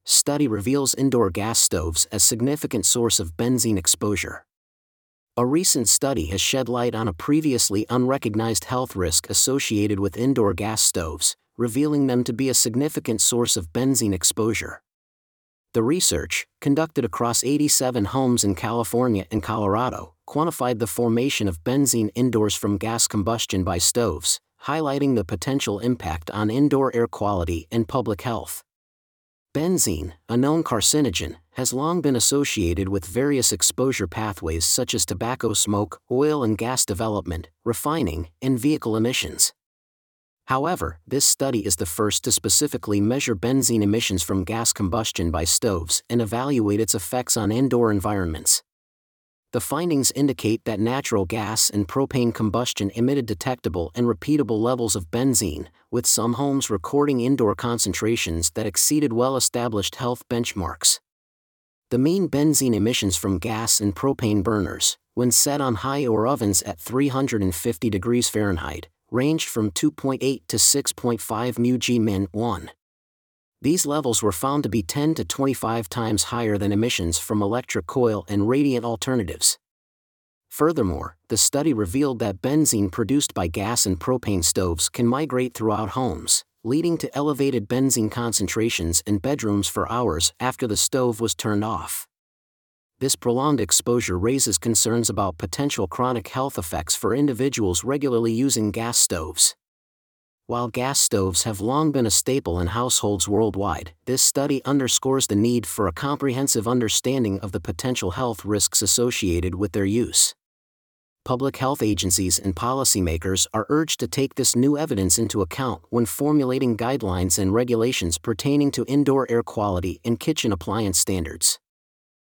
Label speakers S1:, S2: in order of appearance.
S1: study reveals indoor gas stoves as significant source of benzene exposure. A recent study has shed light on a previously unrecognized health risk associated with indoor gas stoves, revealing them to be a significant source of benzene exposure. The research, conducted across 87 homes in California and Colorado, quantified the formation of benzene indoors from gas combustion by stoves, highlighting the potential impact on indoor air quality and public health. Benzene, a known carcinogen, has long been associated with various exposure pathways such as tobacco smoke, oil and gas development, refining, and vehicle emissions. However, this study is the first to specifically measure benzene emissions from gas combustion by stoves and evaluate its effects on indoor environments. The findings indicate that natural gas and propane combustion emitted detectable and repeatable levels of benzene, with some homes recording indoor concentrations that exceeded well-established health benchmarks. The mean benzene emissions from gas and propane burners, when set on high or ovens at 350 degrees Fahrenheit, ranged from 2.8 to 6.5 μg-min. These levels were found to be 10 to 25 times higher than emissions from electric coal and radiant alternatives. Furthermore, the study revealed that benzene produced by gas and propane stoves can migrate throughout homes, leading to elevated benzene concentrations in bedrooms for hours after the stove was turned off. This prolonged exposure raises concerns about potential chronic health effects for individuals regularly using gas stoves. While gas stoves have long been a staple in households worldwide, this study underscores the need for a comprehensive understanding of the potential health risks associated with their use. Public health agencies and policymakers are urged to take this new evidence into account when formulating guidelines and regulations pertaining to indoor air quality and kitchen appliance standards.